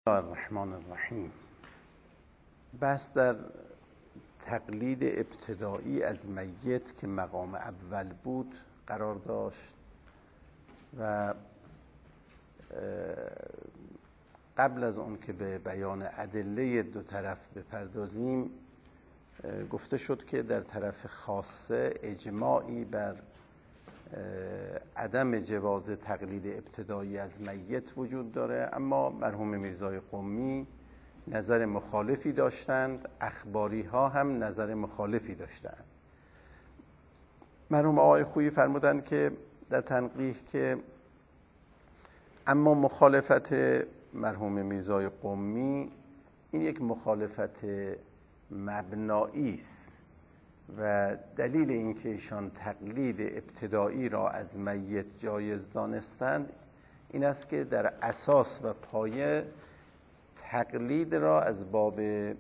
الله الرحمن الرحیم. بحث در تقلید ابتدایی از میت که مقام اول بود قرار داشت و قبل از اون که به بیان ادله دو طرف بپردازیم گفته شد که در طرف خاصه اجماعی بر عدم جواز تقلید ابتدایی از میت وجود داره، اما مرحوم میرزای قمی نظر مخالفی داشتند، اخباری ها هم نظر مخالفی داشتند. مرحوم آقای خویی فرمودند که در تنقیح که اما مخالفت مرحوم میرزای قمی این یک مخالفت مبنایی است و دلیل اینکه ایشان تقلید ابتدایی را از میت جایز دانستند این است که در اساس و پایه تقلید را از باب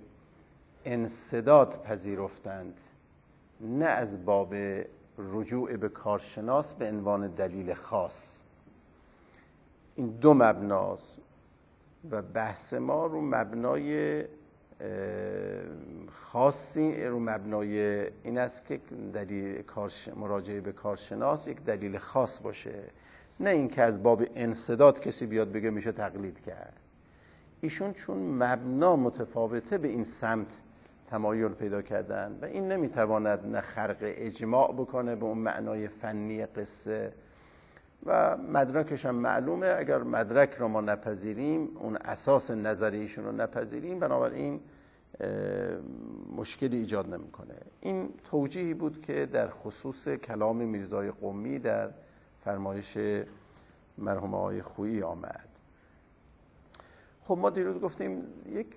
انسداد پذیرفتند، نه از باب رجوع به کارشناس به عنوان دلیل خاص. این دو مبناست و بحث ما رو مبنای خاصی، رو مبنای این است که دلیل مراجعه به کارشناس یک دلیل خاص باشه، نه اینکه از باب انسداد کسی بیاد بگه میشه تقلید کرد. ایشون چون مبنا متفاوته به این سمت تمایل پیدا کردن و این نمیتواند نه خرق اجماع بکنه به اون معنای فنی قصه و مدرکش هم معلومه. اگر مدرک را ما نپذیریم، اون اساس نظری ایشون رو نپذیریم، بنابراین مشکلی ایجاد نمیکنه. این توجیهی بود که در خصوص کلام میرزای قمی در فرمایش مرحوم آقای خویی آمد. خب ما دیروز گفتیم یک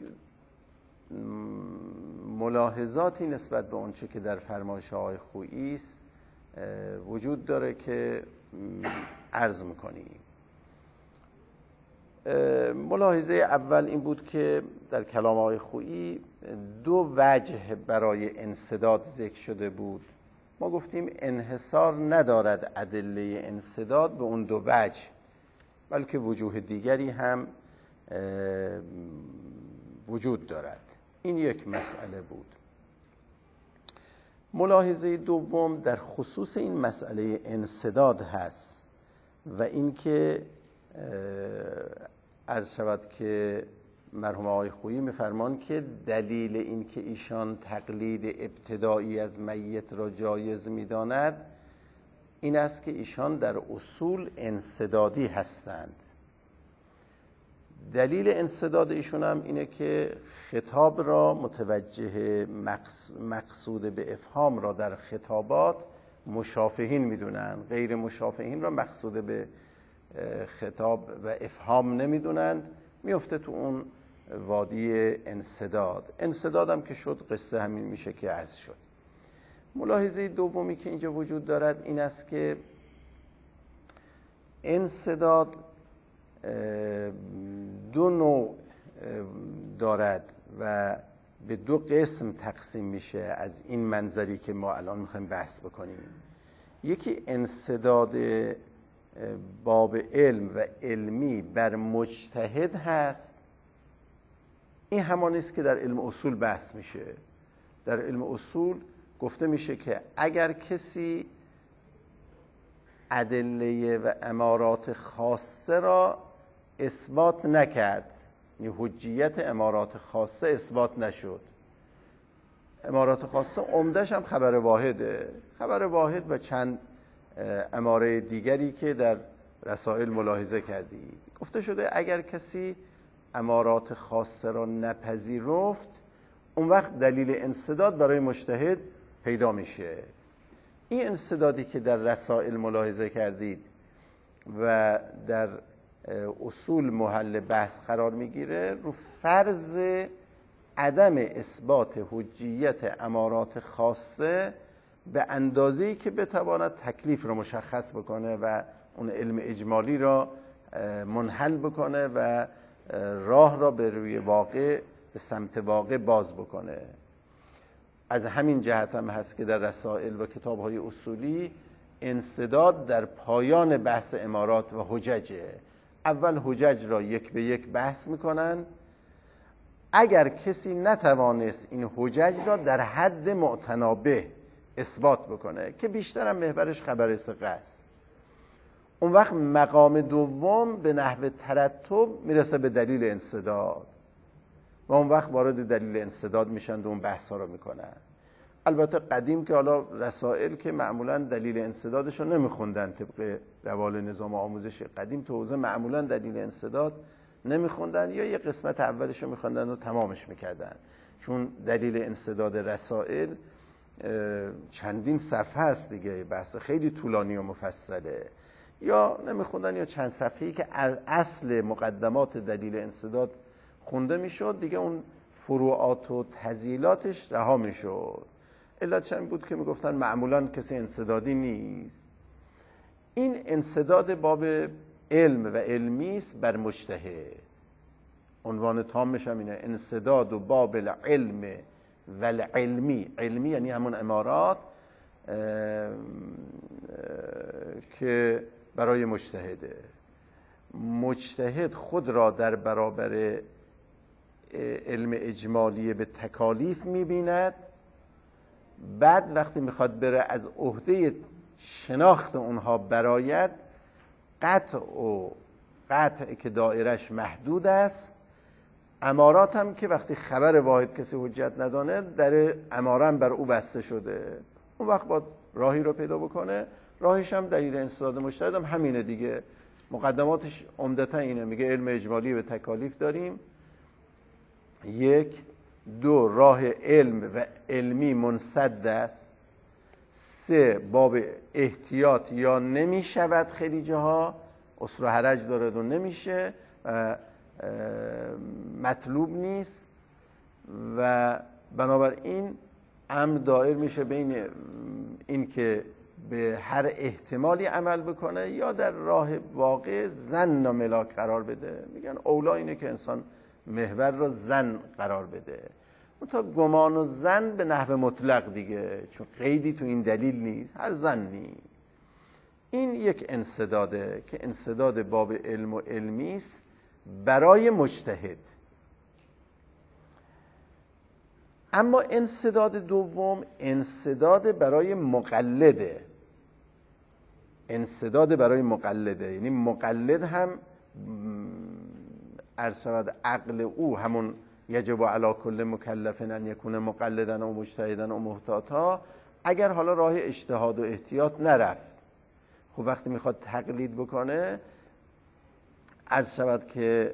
ملاحظاتی نسبت به اونچه که در فرمایش آقای خویی است وجود داره که عرض میکنیم. ملاحظه اول این بود که در کلام آقای خویی دو وجه برای انسداد ذکر شده بود. ما گفتیم انحصار ندارد ادله انسداد به اون دو وجه، بلکه وجوه دیگری هم وجود دارد. این یک مسئله بود. ملاحظه دوم در خصوص این مسئله انسداد هست و اینکه عرض شود که مرحوم آقای خویی می‌فرمان که دلیل این که ایشان تقلید ابتدایی از میت را جایز می‌داند این است که ایشان در اصول انسدادی هستند. دلیل انسداد ایشون هم اینه که خطاب را متوجه مقصود به افهام را در خطابات مشافهین میدونن، غیر مشافهین را مقصود به خطاب و افهام نمیدونند، میفته تو اون وادی انسداد. انسداد هم که شد قصه همین میشه که عرض شد. ملاحظه دومی که اینجا وجود دارد این است که انسداد دو نوع دارد و به دو قسم تقسیم میشه از این منظری که ما الان میخوایم بحث بکنیم. یکی انسداد باب علم و علمی بر مجتهد هست. این همان است که در علم اصول بحث میشه. در علم اصول گفته میشه که اگر کسی ادله و امارات خاصه را اثبات نکرد، یعنی حجیت امارات خاصه اثبات نشد، امارات خاصه عمدش هم خبر واحده، خبر واحد و چند اماره دیگری که در رسائل ملاحظه کردید، گفته شده اگر کسی امارات خاصه را نپذیرفت اون وقت دلیل انسداد برای مجتهد پیدا میشه. این انسدادی که در رسائل ملاحظه کردید و در اصول محل بحث قرار میگیره رو فرض عدم اثبات حجیت امارات خاصه به اندازه‌ای که بتواند تکلیف رو مشخص بکنه و اون علم اجمالی را منحل بکنه و راه را به روی واقع، به سمت واقع باز بکنه. از همین جهت هم هست که در رسائل و کتاب‌های اصولی انسداد در پایان بحث امارات و حججه. اول حجج را یک به یک بحث میکنن. اگر کسی نتوانست این حجج را در حد معتنابه اثبات بکنه که بیشتر هم محورش خبر ثقه است، اون وقت مقام دوم به نحو ترتب میرسه به دلیل انسداد و اون وقت وارد دلیل انسداد میشن و اون بحث ها رو میکنن. البته قدیم که حالا رسائل که معمولا دلیل انسدادش رو نمیخوندن، طبق روال نظام آموزش قدیم تو حوزه معمولا دلیل انسداد نمیخوندن، یا یه قسمت اولش رو میخوندن و تمامش میکردن، چون دلیل انسداد رسائل چندین صفحه است دیگه، بحث خیلی طولانی و مفصله. یا نمیخوندن یا چند صفحه‌ای که اصل مقدمات دلیل انسداد خونده میشد، دیگه اون فروعات و تزییلاتش رها میشد. علتش این بود که میگفتن معمولا کسی انسدادی نیست. این انسداد باب علم و علمی است بر مجتهد. عنوان تامش هم اینه، انسداد و باب العلم و العلمی. علمی یعنی همون امارات که برای مجتهده. مجتهد خود را در برابر علم اجمالی به تکالیف میبیند، بعد وقتی میخواد بره از عهده شناخت اونها برآید، قطع که دایرش محدود است، امارات هم که وقتی خبر واحد کسی حجت ندانه، در اماره هم بر او بسته شده، اون وقت باید راهی رو پیدا بکنه. راهش هم دلیل انسداد مجتهد هم همینه دیگه، مقدماتش عمدتا اینه، میگه علم اجمالی به تکالیف داریم، 1 2 راه علم و علمی منسد است، 3 باب احتیاط یا نمی شود، خیلی جاها اسر و حرج داره و نمیشه و مطلوب نیست، و بنابراین امر دایر میشه بین این که به هر احتمالی عمل بکنه یا در راه واقع ظن و ملاک قرار بده. میگن اولا اینه که انسان محور رو ظن قرار بده، تا گمان و ظن به نحو مطلق دیگه، چون قیدی تو این دلیل نیست، هر ظنی. این یک انسداده که انسداد باب علم و علمی است برای مجتهد. اما انسداد دوم انسداد برای مقلده. انسداد برای مقلده یعنی مقلد هم عرض شود عقل او همون یجب علی کل مکلف ان یکون مقلدا و مجتهدا و محتاطا، اگر حالا راه اجتهاد و احتیاط نرفت، خب وقتی میخواد تقلید بکنه، عرض شود که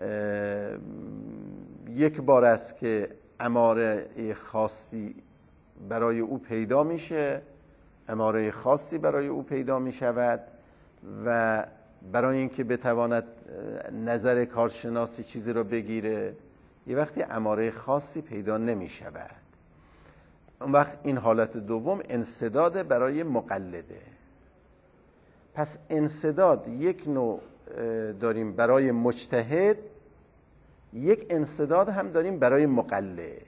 یک بار است که اماره خاصی برای او پیدا میشه، اماره خاصی برای او پیدا میشود و برای اینکه بتواند نظر کارشناسی چیزی رو بگیره، یه وقتی اماره خاصی پیدا نمیشود، اون وقت این حالت دوم انسداد برای مقلده. پس انسداد یک نوع داریم برای مجتهد، یک انسداد هم داریم برای مقلد.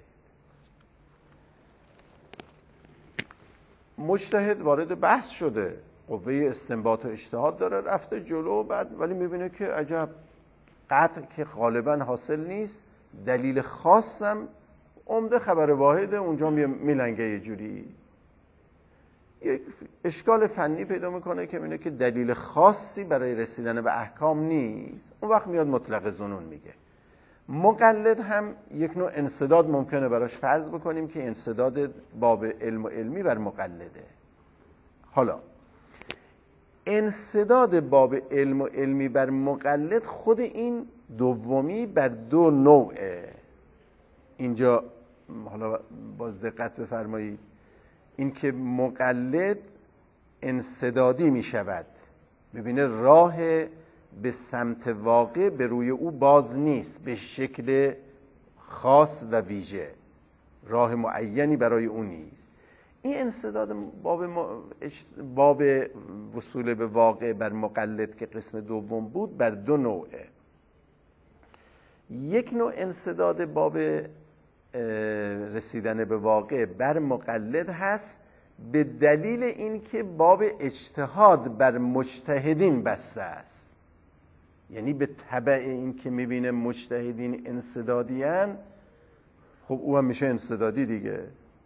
مجتهد وارد بحث شده، قوه استنباط و اجتهاد داره، رفته جلو، بعد ولی میبینه که عجب قطع که غالبا حاصل نیست، دلیل خاصم عمده خبر واحده، اونجا میلنگه یه جوری، یک اشکال فنی پیدا میکنه که میبینه که دلیل خاصی برای رسیدن به احکام نیست، اون وقت میاد مطلق ظنون میگه. مقلد هم یک نوع انسداد ممکنه براش فرض بکنیم که انسداد باب علم و علمی بر مقلده. حالا انسداد باب علم و علمی بر مقلد، خود این دومی بر دو نوعه. اینجا حالا باز دقت بفرمایید، این که مقلد انسدادی می شود، ببینه راه به سمت واقع به روی او باز نیست به شکل خاص و ویژه، راه معینی برای او نیست. این انسداد باب وصول به واقع بر مقلد که قسم دوم بود بر دو نوعه. یک نوع انسداد باب رسیدن به واقع بر مقلد هست به دلیل اینکه باب اجتهاد بر مجتهدین بسته است. یعنی به تبع این که میبینه مجتهدین انسدادیان، خب او هم میشه انسدادی دیگه.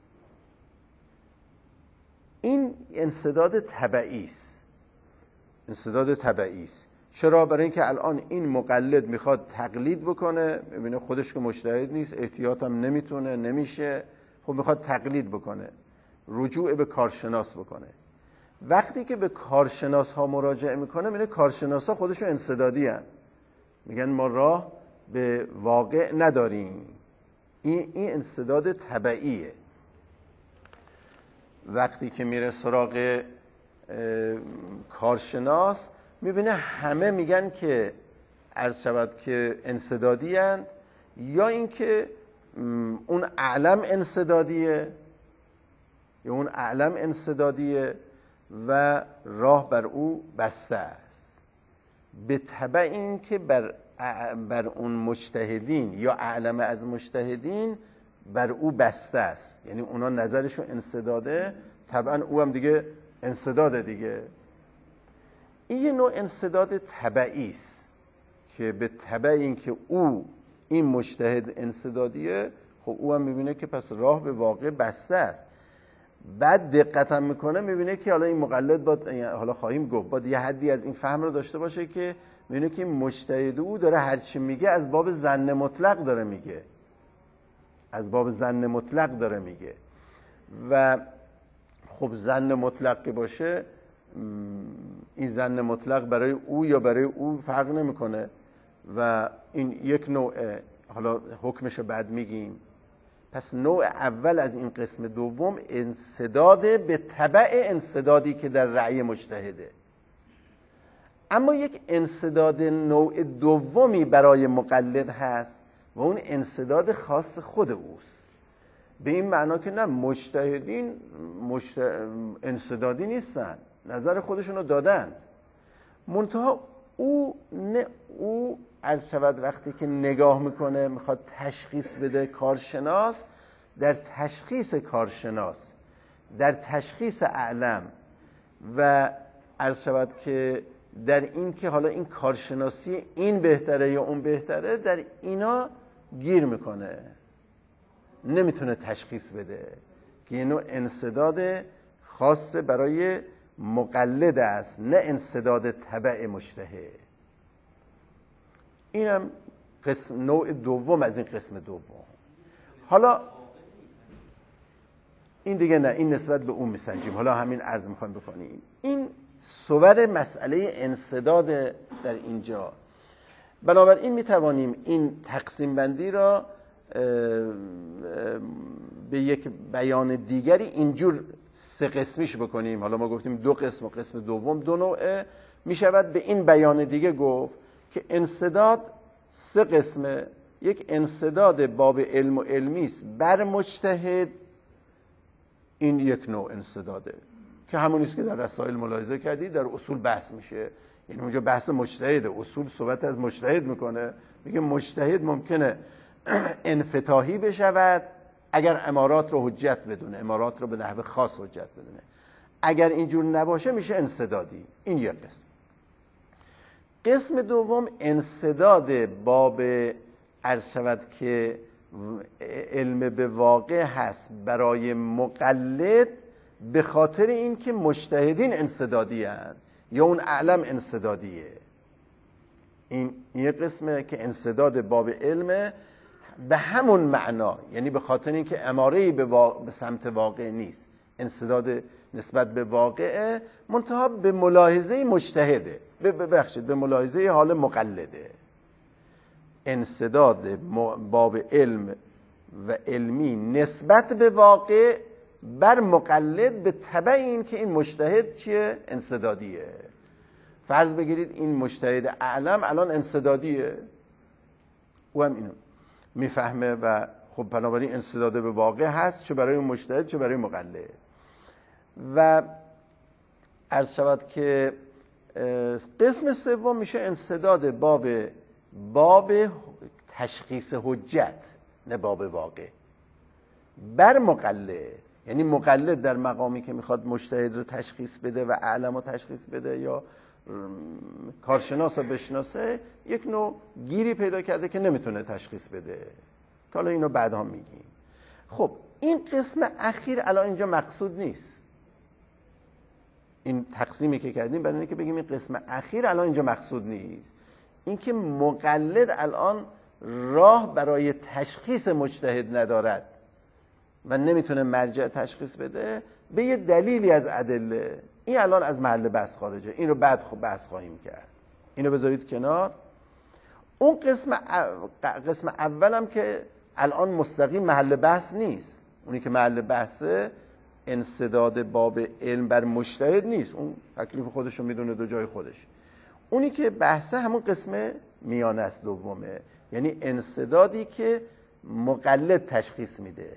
این انسداد تبعی است. انسداد تبعی است. چرا؟ برای اینکه الان این مقلد میخواد تقلید بکنه، میبینه خودش که مجتهد نیست، احتیاط هم نمیتونه، نمیشه، خب میخواد تقلید بکنه، رجوع به کارشناس بکنه. وقتی که به کارشناس ها مراجعه میکنه، میبینه کارشناس ها خودشون انسدادی هن. میگن ما راه به واقع نداریم. این انسداد تبعیه. وقتی که میره سراغ کارشناس، میبینه همه میگن که عرض شود که انسدادی هستند، یا اینکه اون اعلم انسدادیه، یا اون اعلم انسدادیه و راه بر او بسته است. به تبع این که بر اون مجتهدین یا اعلم از مجتهدین بر او بسته است، یعنی اونا نظرشون انسداده، طبعا او هم دیگه انسداده دیگه. این یه نوع انسداد تبعی است که به تبع این که این مجتهد انسدادیه، خب او هم میبینه که پس راه به واقع بسته است. بعد دقت هم میکنه، میبینه که حالا این مقلد حالا خواهیم گفت باید یه حدی از این فهم رو داشته باشه که میبینه که این مجتهد او داره هرچی میگه از باب ظن مطلق داره میگه، از باب ظن مطلق داره میگه. و خب ظن مطلق که باشه، این ظن مطلق برای او یا برای او فرق نمیکنه و این یک نوع، حالا حکمشو بعد میگیم. پس نوع اول از این قسم دوم انسداد به تبع انسدادی که در رأی مجتهده. اما یک انسداد نوع دومی برای مقلد هست و اون انسداد خاص خود اوست. به این معنا که نه، مجتهدین انسدادی نیستن، نظر خودشونو دادند، منتها او عرض شود وقتی که نگاه میکنه میخواد تشخیص بده کارشناس، در تشخیص کارشناس، در تشخیص اعلم و عرض شود که در این که حالا این کارشناسی این بهتره یا اون بهتره، در اینا گیر میکنه، نمیتونه تشخیص بده که این نوع انسداد خاص برای مقلد است، نه انسداد تبع مجتهد. اینم نوع دوم از این قسم دوم. حالا این دیگه نه، این نسبت به اون میسنجیم. حالا همین عرض میخوایم بکنیم. این صور مسئله انسداد در اینجا. بنابراین میتوانیم این تقسیم بندی را به یک بیان دیگری اینجور سه قسمیش بکنیم. حالا ما گفتیم دو قسم و قسم دوم دو نوعه، میشود به این بیان دیگه گفت که انسداد سه قسمه. یک انسداد باب علم و علمی است بر مجتهد، این یک نوع انسداده که همون است که در رسائل ملاحظه کردی، در اصول بحث میشه. یعنی اونجا بحث مجتهده، اصول صحبت از مجتهد میکنه، میگه مجتهد ممکنه انفتاحی بشود اگر امارات رو حجت بدونه، امارات رو به نحو خاص حجت بدونه. اگر اینجور نباشه میشه انسدادی. این یک قسم. قسم دوم انسداد باب عرض شود که علم به واقع هست برای مقلد، به خاطر این که مجتهدین انسدادی هستند یا اون اعلم انسدادیه. این یک قسمه که انسداد باب علم به همون معنا، یعنی به خاطر اینکه اماره‌ای به سمت واقع نیست، انسداد نسبت به واقعه، منتها به ملاحظه مجتهده، ببخشید به ملاحظه حال مقلده. انسداد باب علم و علمی نسبت به واقع بر مقلد به تبع این که این مجتهد چیه؟ انسدادیه. فرض بگیرید این مجتهد اعلم الان انسدادیه، او هم اینو میفهمه و خب بنابراین انسداد به واقع هست، چه برای مجتهد چه برای مقلد. و عرض شود که قسم سوم میشه انسداد باب تشخیص حجت، نه باب واقع، بر مقلد. یعنی مقلد در مقامی که میخواد مجتهد رو تشخیص بده و اعلم رو تشخیص بده یا کارشناس رو بشناسه یک نوع گیری پیدا کرده که نمیتونه تشخیص بده، که حالا اینو بعدا میگیم. خب این قسم اخیر الان اینجا مقصود نیست. این تقسیمی که کردیم برای اینه که بگیم این قسم اخیر الان اینجا مقصود نیست. این که مقلد الان راه برای تشخیص مجتهد ندارد و نمیتونه مرجع تشخیص بده به یه دلیلی از ادله، این الان از محل بحث خارجه. این رو بعد بحث خواهیم کرد. اینو بذارید کنار. اون قسم اولم که الان مستقیم محل بحث نیست. اونی که محل بحثه انسداد باب علم بر مجتهد نیست، اون تکلیف خودش رو میدونه دو جای خودش. اونی که بحثه همون قسم میانه است، دومه، یعنی انسدادی که مقلد تشخیص میده.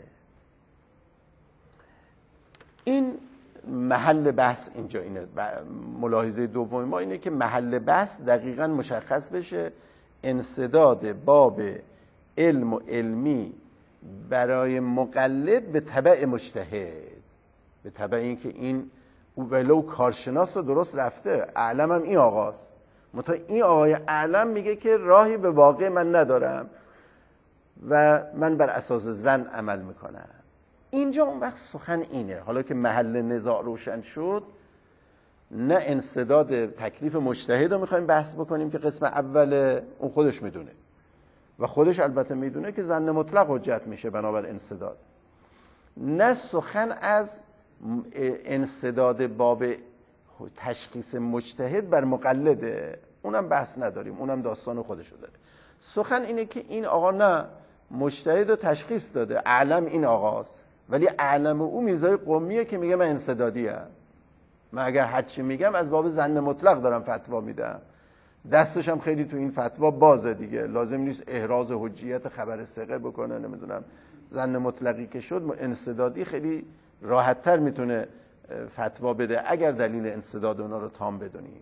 این محل بحث اینجا اینه. ملاحظه دوم ما اینه که محل بحث دقیقاً مشخص بشه. انسداد باب علم و علمی برای مقلد به تبع مجتهد، به تبع این که این ولو کارشناس رو درست رفته، اعلم هم این آقاست، منتها این آقای اعلم میگه که راهی به واقع من ندارم و من بر اساس ظن عمل میکنم. اینجا اون وقت سخن اینه، حالا که محل نزاع روشن شد، نه انسداد تکلیف مجتهد رو میخوایم بحث بکنیم که قسم اول اون خودش میدونه و خودش البته میدونه که ظن مطلق حجت میشه بنابر انسداد، نه سخن از انسداد باب تشخیص مجتهد بر مقلده، اونم بحث نداریم، اونم داستان خودشو داره. سخن اینه که این آقا نه مجتهد رو تشخیص داده، اعلم این آقاست، ولی اعلم او میرزای قمیه که میگه من انسدادی ام، من اگر هرچی میگم از باب ظن مطلق دارم فتوا میدم، دستش هم خیلی تو این فتوا بازه دیگه، لازم نیست احراز حجیت خبر ثقه بکنه، نمیدونم ظن مطلقی که شد انسدادی خیلی راحت‌تر میتونه فتوا بده اگر دلیل انسداد اونا رو تام بدونیم.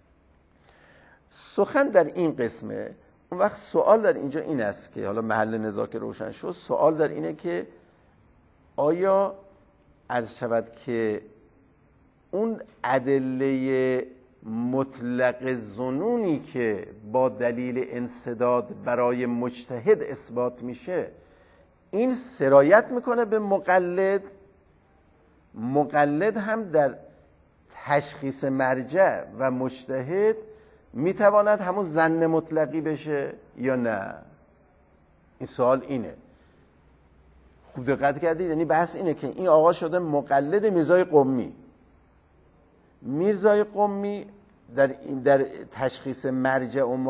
سخن در این قسمه. اون وقت سوال در اینجا این است که حالا محل نزاع که روشن شد، سوال در اینه که آیا عرض شود که اون ادله مطلق ظنونی که با دلیل انسداد برای مجتهد اثبات میشه، این سرایت میکنه به مقلد؟ مقلد هم در تشخیص مرجع و مجتهد میتواند همون ظن مطلقی بشه یا نه؟ این سوال اینه. خوب دقت کردید؟ یعنی بحث اینه که این آقا شده مقلد میرزای قمی. میرزای قمی در تشخیص مرجع و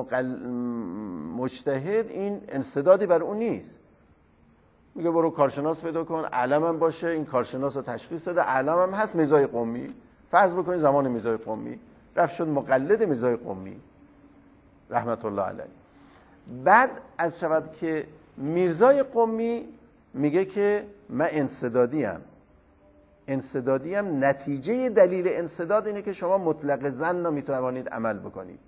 مجتهد این انسدادی بر اون نیست. میگه برو کارشناس پیدا کن، علم هم باشه، این کارشناس رو تشخیص داده، علم هم هست میرزای قمی، فرض بکنید زمان میرزای قمی رفت شد مقلد میرزای قمی رحمت الله علیه. بعد از شود که میرزای قمی میگه که من انسدادیم، نتیجه دلیل انسداد اینه که شما مطلق ظن رو میتوانید عمل بکنید.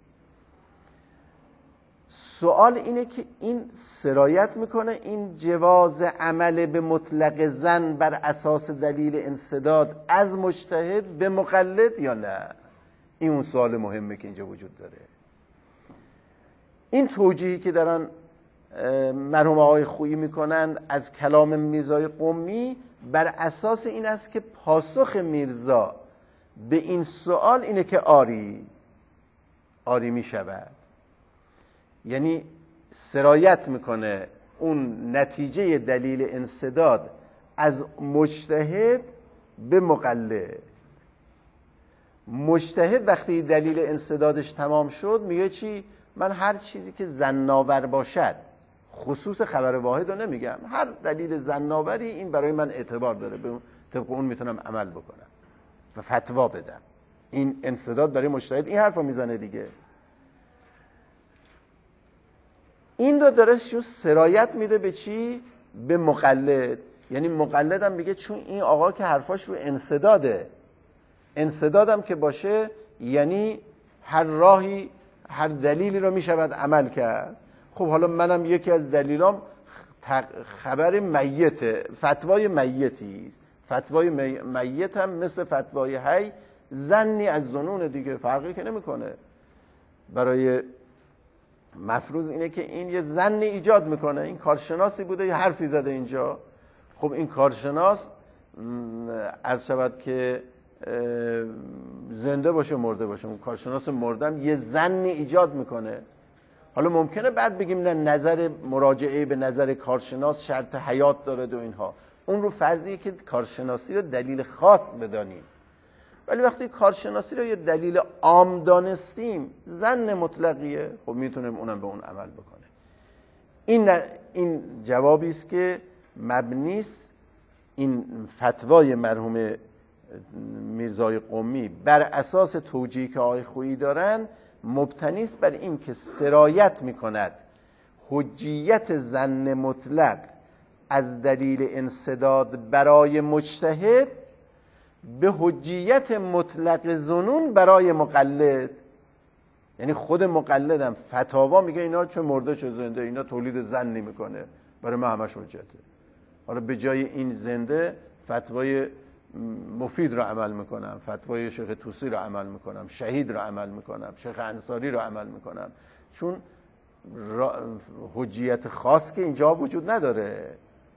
سوال اینه که این سرایت میکنه این جواز عمل به مطلق ظن بر اساس دلیل انسداد از مجتهد به مقلد یا نه؟ این اون سوال مهمه که اینجا وجود داره. این توجیهی که دارن مرحوم آقای خویی میکنن از کلام میرزای قمی بر اساس این است که پاسخ میرزا به این سوال اینه که آری میشود، یعنی سرایت میکنه اون نتیجه دلیل انسداد از مجتهد به مقلد. مجتهد وقتی دلیل انسدادش تمام شد میگه چی؟ من هر چیزی که ظن‌آور باشد، خصوص خبر واحد رو نمیگم، هر دلیل ظن‌آوری این برای من اعتبار داره، به طبق اون میتونم عمل بکنم و فتوا بدم. این انسداد برای مجتهد این حرف رو میزنه دیگه. این داره سرایت میده به چی؟ به مقلد. یعنی مقلد هم میگه چون این آقا که حرفاش رو انسداده، انسدادم که باشه یعنی هر راهی، هر دلیلی رو میشود عمل کرد. خب حالا منم یکی از دلیلام خبر میته، فتوای میتی است. فتوای میت هم مثل فتوای حی زنی از ظنون دیگه، فرقی که نمیکنه. برای مفروض اینه که این یه زنی ایجاد میکنه، این کارشناسی بوده یه حرفی زده اینجا. خب این کارشناس عرض شود که زنده باشه مرده باشه، اون کارشناس مردم یه زنی ایجاد میکنه. حالا ممکنه بعد بگیم نه، نظر مراجعه به نظر کارشناس شرط حیات داره و اینها، اون رو فرضیه که کارشناسی رو دلیل خاص بدانیم. ولی وقتی کارشناسی رو یه دلیل عام دانستیم، زن مطلقیه، خب میتونیم اونم به اون عمل بکنه. این جوابی است که مبنی است این فتوای مرحوم میرزای قمی بر اساس توجیهی که آقای خویی دارن، مبتنی است بر این که سرایت میکند حجیت زن مطلق از دلیل انسداد برای مجتهد به حجیت مطلق ظنون برای مقلد. یعنی خود مقلدم فتاوا میگه اینا چه مرده چه زنده، اینا تولید زن نمیکنه، برای ما همش حجته. حالا به جای این زنده فتوای مفید رو عمل میکنم، فتوای شیخ طوسی رو عمل میکنم، شهید رو عمل میکنم، شیخ انصاری رو عمل میکنم، چون حجیت خاص که اینجا وجود نداره.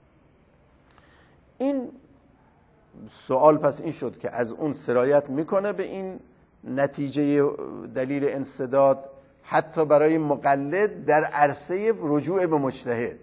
این سوال پس این شد که از اون سرایت میکنه به این نتیجه دلیل انسداد حتی برای مقلد در عرصه رجوع به مجتهد،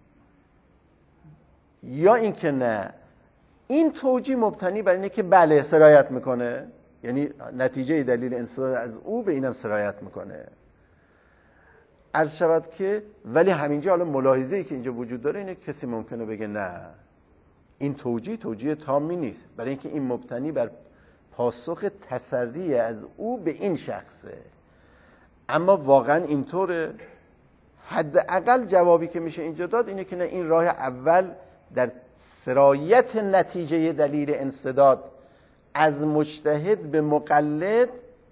یا اینکه نه، این توجیه مبتنی بر اینه که بله سرایت میکنه، یعنی نتیجه دلیل انسداد از او به اینم سرایت میکنه. عرض شود که ولی همینجا حالا ملاحظه‌ای که اینجا وجود داره اینه کسی ممکنه بگه نه، این توجیه تامی نیست، برای اینکه این مبتنی بر پاسخ تسری از او به این شخصه. اما واقعا اینطوره؟ حداقل جوابی که میشه اینجا داد اینه که نه، این راه اول در سرایت نتیجه دلیل انسداد از مجتهد به مقلد،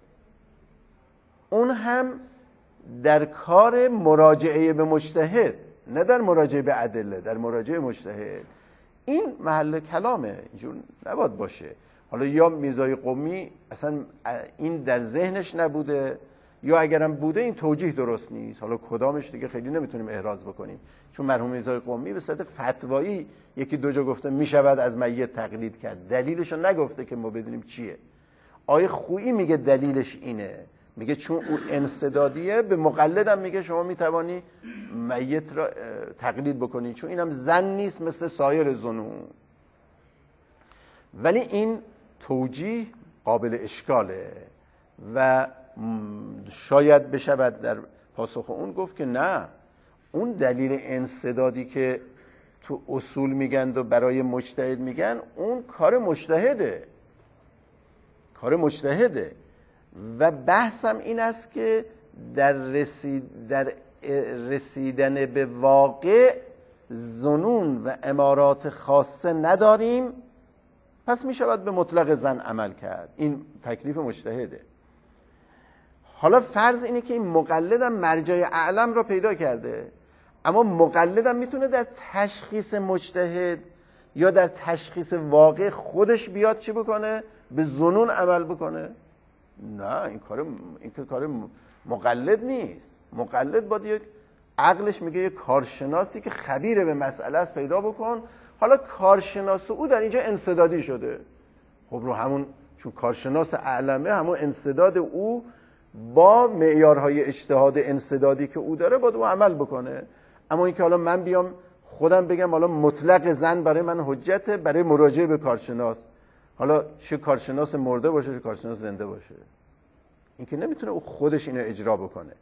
اون هم در کار مراجعه به مجتهد، نه در مراجعه به ادله، در مراجعه مجتهد. این محل کلامه، اینجور نباید باشه. حالا یا میرزای قمی اصلا این در ذهنش نبوده، یا اگرم بوده این توجیه درست نیست. حالا کدامش دیگه خیلی نمیتونیم احراز بکنیم، چون مرحوم میرزای قمی به صورت فتوایی یکی دو جا گفته میشود از میت تقلید کرد، دلیلش رو نگفته که ما بدونیم چیه. آیه خویی میگه دلیلش اینه، میگه چون او انسدادیه، به مقلدم میگه شما میتوانی میت را تقلید بکنی، چون اینم زن نیست مثل سایر زنون. ولی این توجیه قابل اشکاله و شاید بشود در پاسخ اون گفت که نه، اون دلیل انسدادی که تو اصول میگن و برای مجتهد میگن، اون کار مجتهده، کار مجتهده. و بحثم این است که در رسیدن به واقع ظنون و امارات خاصه نداریم، پس می شود به مطلق زن عمل کرد. این تکلیف مجتهده. حالا فرض اینه که این مقلدم مرجع اعلم را پیدا کرده، اما مقلدم میتونه در تشخیص مجتهد یا در تشخیص واقع خودش بیاد چی بکنه؟ به ظنون عمل بکنه؟ نه، این کار مقلد نیست. مقلد باید یک عقلش میگه یک کارشناسی که خبیر به مسئله است پیدا بکن. حالا کارشناس او در اینجا انسدادی شده، خب رو همون، چون کارشناس اعلمه، همون انسداد او با معیارهای اجتهاد انسدادی که او داره باید او عمل بکنه. اما اینکه حالا من بیام خودم بگم حالا مطلق زن برای من حجته برای مراجعه به کارشناس، حالا چه کارشناس مرده باشه چه کارشناس زنده باشه، این که نمیتونه او خودش اینو اجرا بکنه.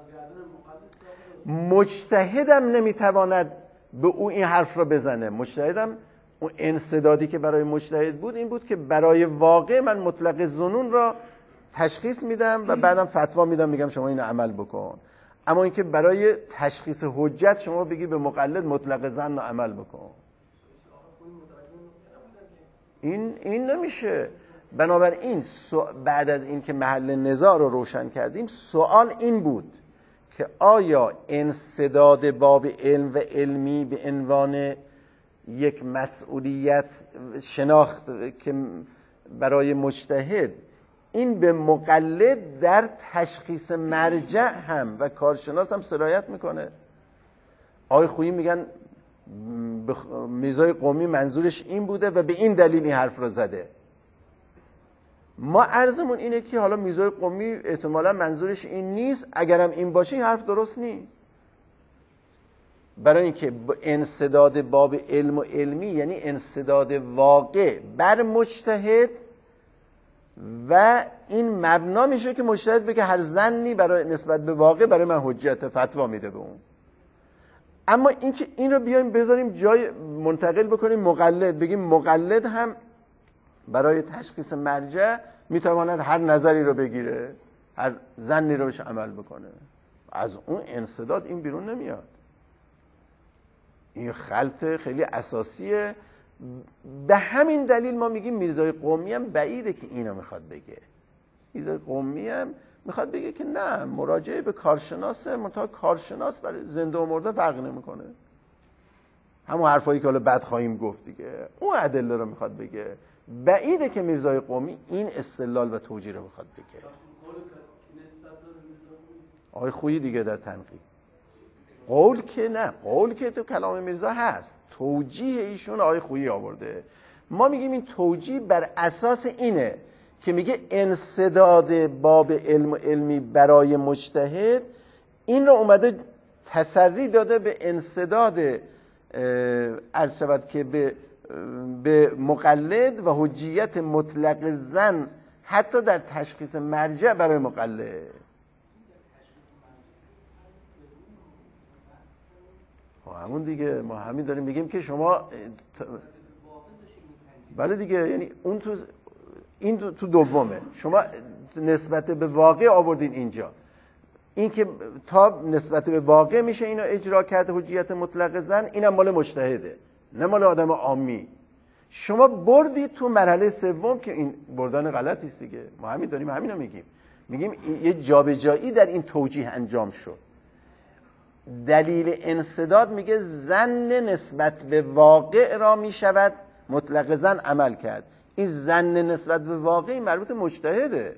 مجتهدم نمیتواند به او این حرف رو بزنه. مجتهدم اون انسدادی که برای مجتهد بود این بود که برای واقع من مطلق ظنون را تشخیص میدم و بعدم فتوا میدم، میگم شما اینو عمل بکن. اما اینکه برای تشخیص حجت شما بگی به مقلد مطلق ظن رو عمل بکن، این نمیشه. بنابراین بعد از این که محل نزاع رو روشن کردیم، سوال این بود که آیا انسداد باب علم و علمی به عنوان یک مسئولیت شناخت که برای مجتهد این به مقلد در تشخیص مرجع هم و کارشناس هم سرایت میکنه. آقای خویی میگن میرزای قمی منظورش این بوده و به این دلیل این حرف رو زده. ما عرضمون اینه که حالا میرزای قمی احتمالا منظورش این نیست، اگرم این باشه این حرف درست نیست. برای اینکه انسداد باب علم و علمی یعنی انسداد واقع بر مجتهد و این مبنا میشه که مجتهد بگه هر ظنی برای نسبت به واقع برای من حجت، فتوا میده به اون. اما اینکه این رو بیایم بذاریم جای منتقل بکنیم مقلد، بگیم مقلد هم برای تشخیص مرجع میتواند هر نظری رو بگیره، هر ظنی رو بهش عمل بکنه، از اون انسداد این بیرون نمیاد. این خلط خیلی اساسیه. به همین دلیل ما میگیم میرزای قمی هم بعیده که اینو میخواد بگه. میرزای قمی هم میخواد بگه که نه، مراجعه به کارشناسه، منتها کارشناس برای زنده و مرده فرق نمیکنه. همون حرفایی که حالا بعد خواهیم گفت دیگه، اون ادله رو میخواد بگه. بعیده که میرزای قمی این استدلال و توجیه رو میخواد بگه. آقای خویی دیگه در تنقیح قول که نه، قول که تو کلام میرزا هست، توجیه ایشون آقای خویی آورده. ما میگیم این توجیه بر اساس اینه که میگه انسداد باب علم و علمی برای مجتهد، این رو اومده تسری داده به انسداد عرض شود که به مقلد و حجیت مطلق ظن حتی در تشخیص مرجع برای مقلد. همون دیگه، ما همین داریم میگیم که شما بله دیگه، یعنی اون تو این تو دومه، شما نسبت به واقع آوردین اینجا، این که تا نسبت به واقع میشه اینو اجرا کرده حجیت مطلق ظن، اینم مال مجتهده نه مال آدم عامی. شما بردید تو مرحله سوم که این بردن غلطی است دیگه. ما همین داریم همینو میگیم یه جابجایی در این توجیه انجام شد. دلیل انسداد میگه ظن نسبت به واقع را میشود مطلق ظن عمل کرد. این ظن نسبت به واقع مربوط مجتهده.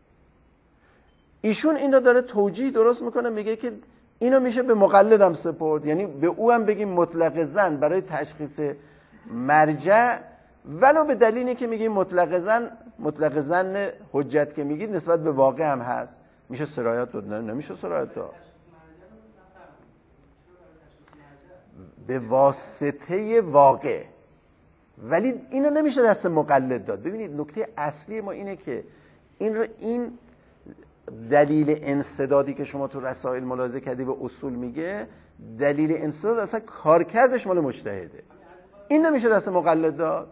ایشون این رو داره توجیه درست میکنه، میگه که اینو میشه به مقلدم سپرد، یعنی به او هم بگیم مطلق ظن برای تشخیص مرجع، ولو به دلیلی که میگیم مطلق ظن حجت که میگید نسبت به واقع هم هست، میشه سرایت داد؟ نه نمیشه سرایت داد. به واسطه واقع، ولی اینو نمیشه دست مقلد داد. ببینید نکته اصلی ما اینه که این دلیل انسدادی که شما تو رسائل ملاحظه کردی به اصول میگه، دلیل انسداد اصلا کارکردش مال مجتهده. این نمیشه دست مقلد داد.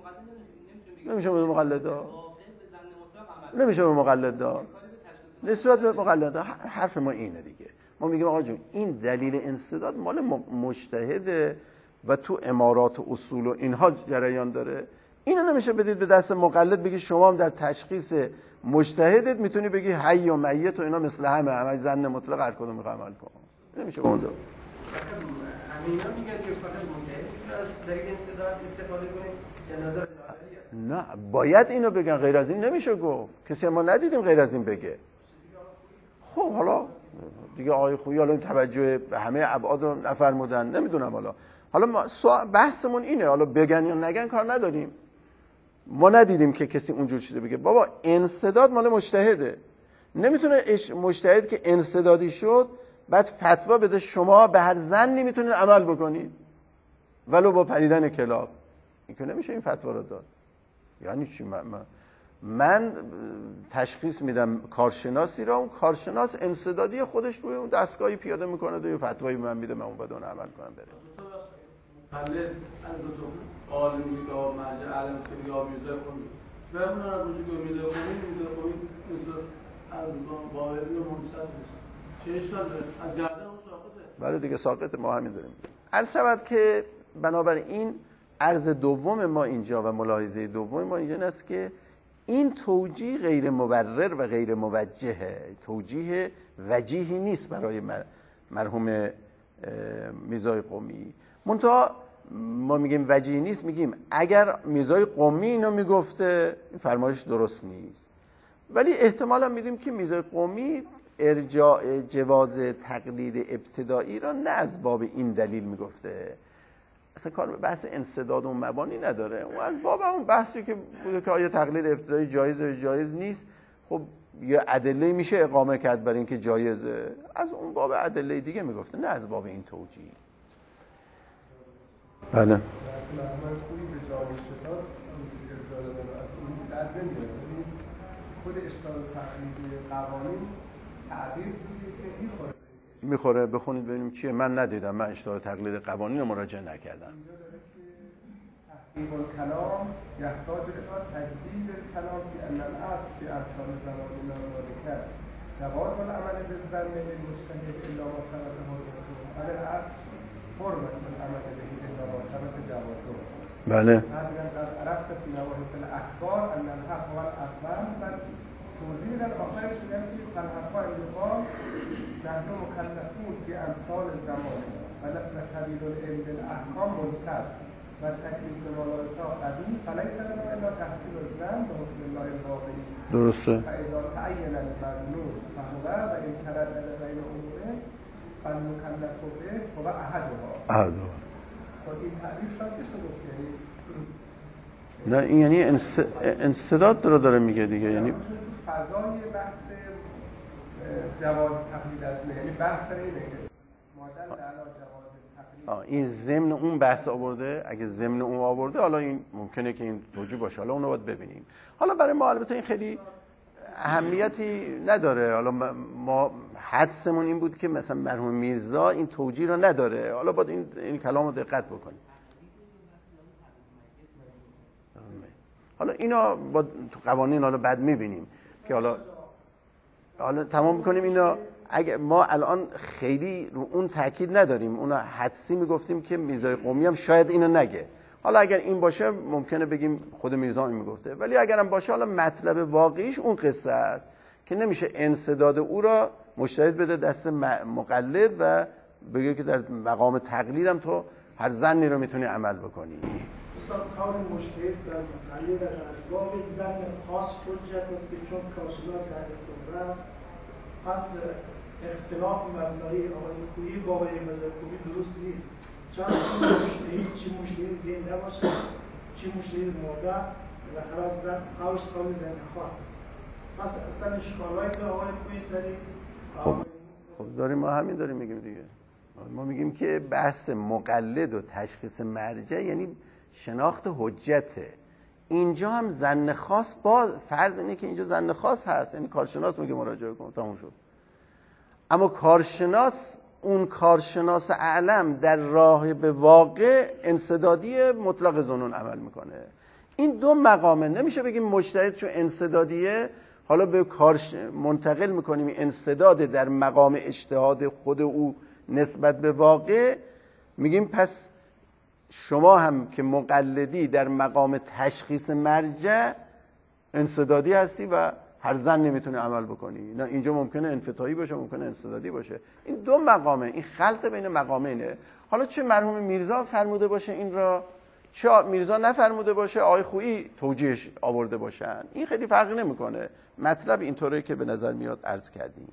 نمیشه به مقلد داد. نمیشه به مقلد داد. نسبت به مقلد داد. حرف ما اینه دیگه. ما میگیم آقا جون این دلیل انسداد مال مجتهده و تو امارات و اصول و اینها جریان داره. اینو نمیشه بدید به دست مقلد بگی شما هم در تشخیص مجتهدت میتونی بگی حی و میت و اینا مثل همه ظن مطلق هر کدوم میخوام عمل کنم. نمیشه اون دو. همینا میگن که فقط مجتهد از دلیل انسداد استفاده کنه یا نظر نه باید اینو بگن، غیر از این نمیشه گفت. کسی ما ندیدیم غیر از این بگه. خب حالا دیگه آقای خویی حالا این توجه به همه ابعاد رو نفرمودن، نمیدونم. حالا ما بحثمون اینه، حالا بگن یا نگن کار نداریم. ما ندیدیم که کسی اونجور چیزی بگه. بابا انسداد مال مجتهده. نمیتونه مجتهد که انسدادی شد بعد فتوا بده شما به هر ظنی میتونید عمل بکنید ولو با پریدن کلاب. این که نمیشه این فتوا رو داد. یعنی چی؟ من تشخیص میدم کارشناسی را، اون کارشناس انسدادی خودش روی اون دستگاهی پیاده میکنه و یه فتوایی من میده، من اون باید اون عمل کنم بره. حل از دو عالم میگه مرجع علم که یا میزه کنی و اون رو روزی که میده کنی از باوری و منصف نیست. چه اشکال داره؟ از گردن اون ساقطه. بله دیگه ساقطه. ما همین داریم. عرض شود که بنابراین عرض دوم ما اینجا و ملاحظه دوم ما اینجا است که این توجیه غیر مبرر و غیر موجهه، توجیه وجیهی نیست برای مرحوم میرزای قمی. منتها ما میگیم وجیه نیست، میگیم اگر میرزای قمی اینو میگفته این فرمایش درست نیست. ولی احتمالا میدیم که میرزای قمی ارجاع جواز تقلید ابتدایی را نه از باب این دلیل میگفته، اصلا کار به بحث انسداد و مبانی نداره، اون از باب اون بحثی که بوده که آیا تقلید ابتدایی جایز یا جایز نیست. خب یه ادله میشه اقامه کرد برای اینکه جایزه، از اون باب ادله دیگه میگفته، نه از باب این توجیه. بله خود اشتراط تقلید قوانین تعبیر میخوره. بخونید ببینیم چیه. من ندیدم، من اشتراط تقلید قوانین رو مراجعه نکردم. تحقیق الکلام یحتاج الى تجدید الکلام فی ان الاصل فی ارکان زماننا ذلك جواز العمل بالظن للمجتهد الا ما ثبت حرمته على الاصل حرمت العمل به الا ما ثبت جوازه. بله. هذا عرفت في مواهب الاخبار ان الحق والاصل بل توضیح آخر شدن که فالحقا اندفاع نحن مکلفون فی امثال الزمان و سبیل العلم بالاحکام منصب و تکلیف مالایتا قدیم فلیس لنا الا تحصیل الظن به حکم الله الواقعی. درسته. فاذا تعین المظنون فهو و این تردد بین اموره فالمکلف به هو احدها. خب این تعریف شاید بشه گفت، نه این یعنی انسداد رو داره میگه دیگه، یعنی فضای بحث جواز تقلید است، یعنی بحث اینه که مادر در جواز تقلید این ضمن اون بحث آورده. اگه ضمن اون آورده حالا این ممکنه که این توجیه باشه، حالا اون رو باید ببینیم. حالا برای ما البته این خیلی اهمیتی نداره. حالا ما حدسمون این بود که مثلا مرحوم میرزا این توجیه رو نداره، حالا باید این کلام رو دقت بکنیم. حالا اینا با تو قوانین حالا بعد میبینیم که حالا تمام میکنیم اینا. اگه ما الان خیلی رو اون تاکید نداریم، اونا حدسی میگفتیم که میرزای قمی هم شاید اینو نگه. حالا اگر این باشه ممکنه بگیم خود میرزا این میگفته، ولی اگرم باشه حالا مطلب واقعیش اون قصه است که نمیشه انسداد او را مجتهد بده دست مقلد و بگه که در مقام تقلیدم تو هر ظنی رو میتونی عمل بکنی. کار مجتهد در تقلید از اسباب زن خاص حجت است که چون کارشناس اهل خبره است، پس اختلاف مبنایی آقای خویی با آقای خویی درست نیست. چون چی مجتهد زنده باشه چی مجتهد مرده بالاخره زن قوش کار زن خاص است. پس اصلا اشکالایی که آقای خویی سری خب داریم ما همین داریم میگیم دیگه. ما میگیم که بحث مقلد و تشخیص مرجع یعنی شناخت حجته. اینجا هم ظن خاص با فرض اینه که اینجا ظن خاص هست، یعنی کارشناس میگه مراجعه کن تموم شد. اما کارشناس اون کارشناس اعلم در راه به واقع انسدادی مطلق ظنون عمل میکنه. این دو مقامه، نمیشه بگیم مجتهد چون انسدادیه حالا به منتقل میکنیم انسداد در مقام اجتهاد خود او نسبت به واقع، میگیم پس شما هم که مقلدی در مقام تشخیص مرجع انسدادی هستی و هر ظن نمیتونه عمل بکنی. نه اینجا ممکنه انفتاحی باشه، ممکنه انسدادی باشه. این دو مقامه، این خلط بین مقامینه. حالا چه مرحوم میرزا فرموده باشه این را، چه میرزا نفرموده باشه، آقای خویی توجیهش آورده باشن، این خیلی فرقی نمیکنه. مطلب اینطوره که به نظر میاد عرض کردیم.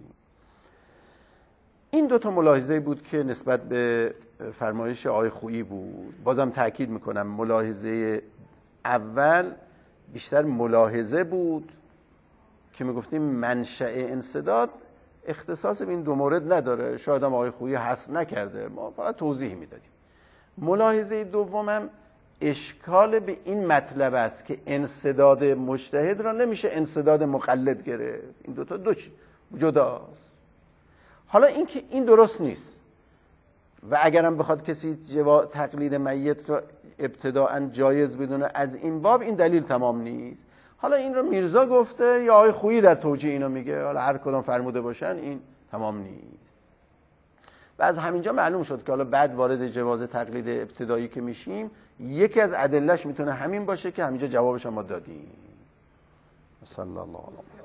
این دو تا ملاحظه بود که نسبت به فرمایش آقای خویی بود. بازم تأکید میکنم ملاحظه اول بیشتر ملاحظه بود که میگفتیم منشأ انسداد اختصاص به این دو مورد نداره، شاید هم آقای خویی حس نکرده، ما فقط توضیح میدادیم. ملاحظه دومم اشکال به این مطلب است که انسداد مجتهد را نمیشه انسداد مقلد گرفت. این دوتا دو جداست. حالا این که این درست نیست و اگرم بخواد کسی تقلید میت را ابتداءً جایز بدونه از این باب، این دلیل تمام نیست. حالا این رو میرزا گفته یا آقای خویی در توجیه اینو میگه، حالا هر کدام فرموده باشن این تمام نیست. و از همینجا معلوم شد که حالا بعد وارد جواز تقلید ابتدایی که میشیم یکی از ادلهش میتونه همین باشه که همینجا جوابش ما دادیم. صلی الله علیه